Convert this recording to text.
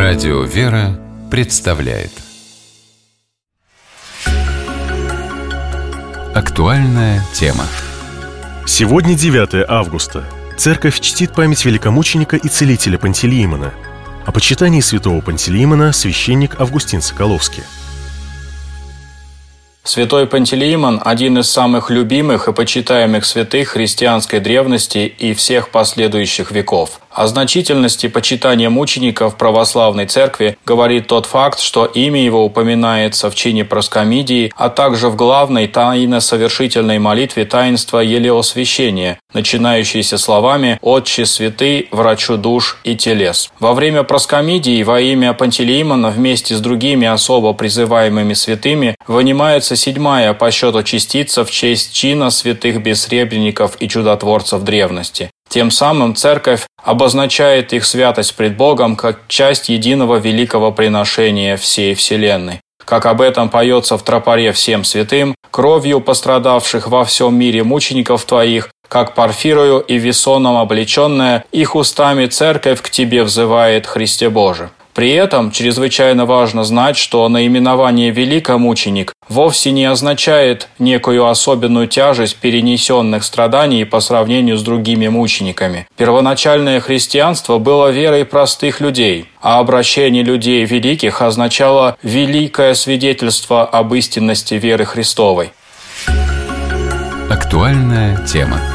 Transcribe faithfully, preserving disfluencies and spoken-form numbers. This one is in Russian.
Радио «Вера» представляет актуальная тема. Сегодня девятое августа. Церковь чтит память великомученика и целителя Пантелеимона. О почитании святого Пантелеимона священник Августин Соколовский. Святой Пантелеимон – один из самых любимых и почитаемых святых христианской древности и всех последующих веков. О значительности почитания мученика в православной церкви говорит тот факт, что имя его упоминается в чине проскомидии, а также в главной тайно-совершительной молитве таинства елеосвящения, начинающейся словами «Отче святый, врачу душ и телес». Во время проскомидии во имя Пантелеимона вместе с другими особо призываемыми святыми вынимается седьмая по счету частица в честь чина святых бессребренников и чудотворцев древности. Тем самым Церковь обозначает их святость пред Богом как часть единого великого приношения всей Вселенной. Как об этом поется в тропаре всем святым, кровью пострадавших во всем мире мучеников Твоих, как Порфирою и Весоном облеченная, их устами Церковь к Тебе взывает, Христе Боже. При этом чрезвычайно важно знать, что наименование «великомученик» вовсе не означает некую особенную тяжесть перенесенных страданий по сравнению с другими мучениками. Первоначальное христианство было верой простых людей, а обращение людей великих означало великое свидетельство об истинности веры Христовой. Актуальная тема.